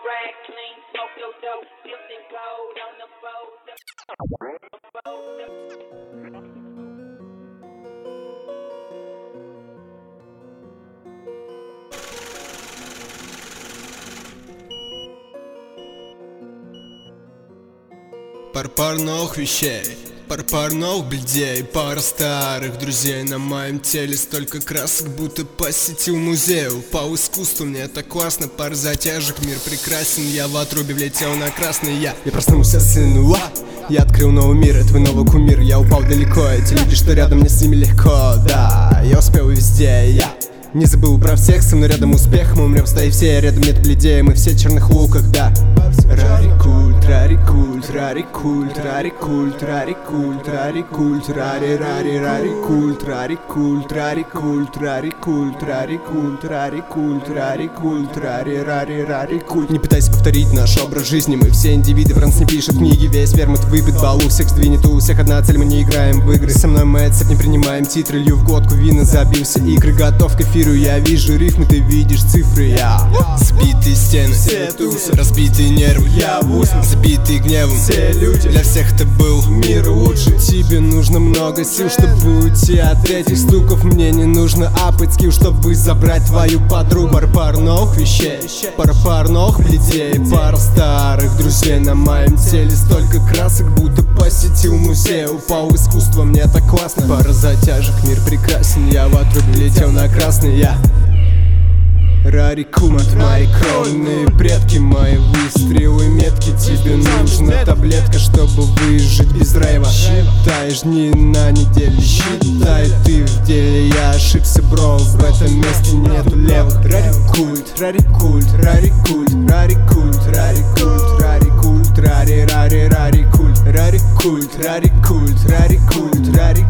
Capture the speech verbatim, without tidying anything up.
rag clean, smoke your dope, dipped in gold on the boat. Пар-пар новых вещей, пар-пар новых бледей, пара старых друзей. На моем теле столько красок, будто посетил музей. Упал искусству, мне так классно, пар затяжек, мир прекрасен. Я в отрубе влетел на красный, я Я проснулся сын, уа! Я открыл новый мир, это твой новый кумир. Я упал далеко, эти люди, что рядом, мне с ними легко. Да, я успел везде, я не забыл про всех, со мной рядом успех. Мы умрем, стоя все, рядом нет бледей, мы все в черных луках, да. Рари культ, рари культ, рари культ, рари культ, рари культ, рари культ, рари рари рари культ, рари культ, рари культ, рари культ, рари культ, рари культ, рари культ, рари рари рари культ. Не пытайся повторить наш образ жизни, мы все индивиды, Франц не пишет книги, весь вермут выпит, бал у всех сдвинет, у всех одна цель, мы не играем в игры. Со мной моя цепь, не принимаем титры, лью в глотку вина, забился игры, готов к эфиру, я вижу рифмы, ты видишь цифры, я сбитые стены, все тусы, разбитые нервы, я в ус, забитый гневом, все люди, для всех ты был мир лучше. Тебе нужно много сил, чтобы уйти от этих стуков. Мне не нужно апать скилл, чтобы забрать твою подругу. Пар-пар новых вещей, пар-пар новых бледей, пара старых друзей. На моем теле столько красок, будто посетил музей. Упал в искусство, мне так классно, пара затяжек, мир прекрасен. Я в отрубе летел на красный, я Рари кумат, мои кровные предки, мои выстрелы метки. Тебе нужна таблетка, чтобы выжить без рейва. Считаешь дни на неделе, считай ты в деле. Я ошибся, бро, в этом месте нету левых. Рари культ, рари культ, рари культ, рари культ, рари культ, рари культ, рари рари рари культ, рари культ, рари культ, рари культ, рари